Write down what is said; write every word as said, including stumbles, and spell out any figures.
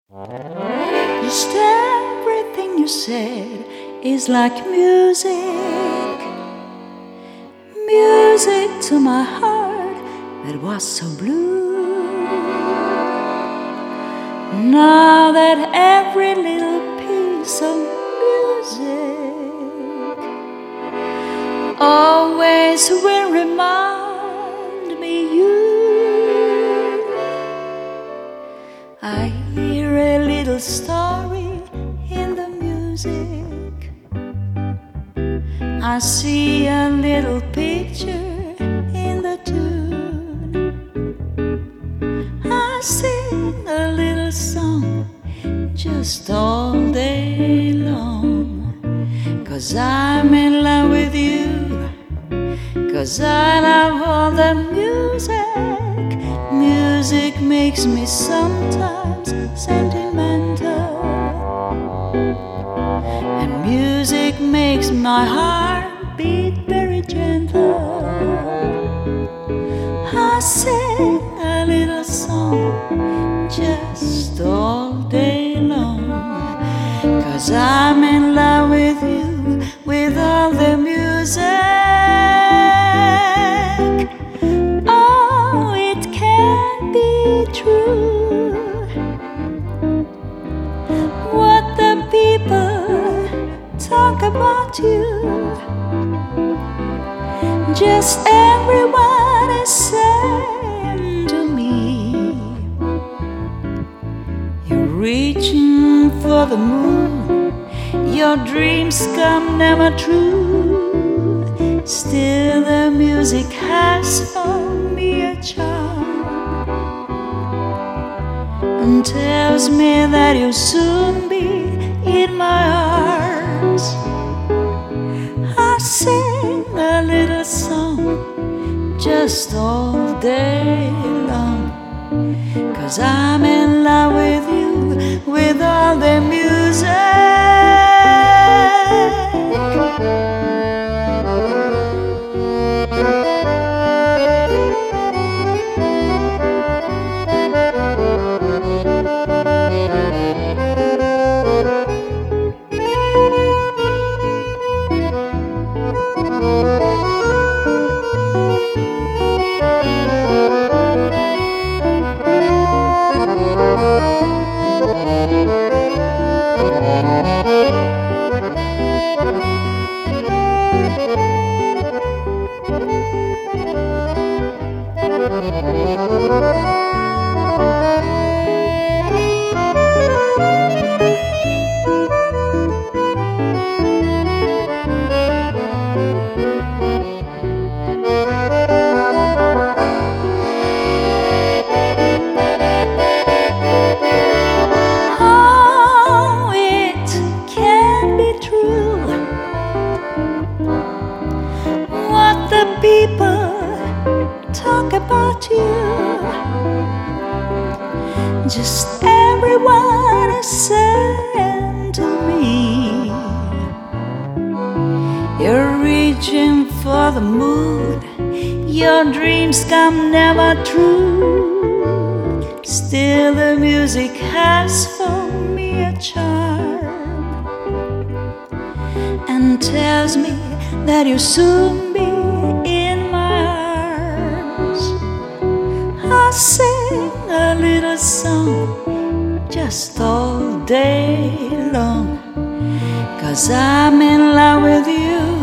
Just everything you said is like music, music to my heart that was so blue. Now that every little piece of music always will remind me you. I hear a little story in the music, I see a little picture in the tune, I sing a little song just all day long, 'cause I'm in love with you, 'cause I love all the music. Music makes me sometimes sentimental, and music makes my heart beat very gentle. I sing a little song just all day long, 'cause I'm in love with you, with all the music. Oh, it can't be true what the people talk about you. Just everyone is saying to me, you're reaching for the moon, your dreams come never true. Still the music has for me a charm, and tells me that you'll soon be in my arms. I sing a little song just all day long, 'cause I'm in love with you, with all the music. People talk about you, just everyone is saying to me, you're reaching for the moon, your dreams come never true. Still the music has for me a charm, and tells me that you'll soon be in my arms. I sing a little song just all day long, 'cause I'm in love with you,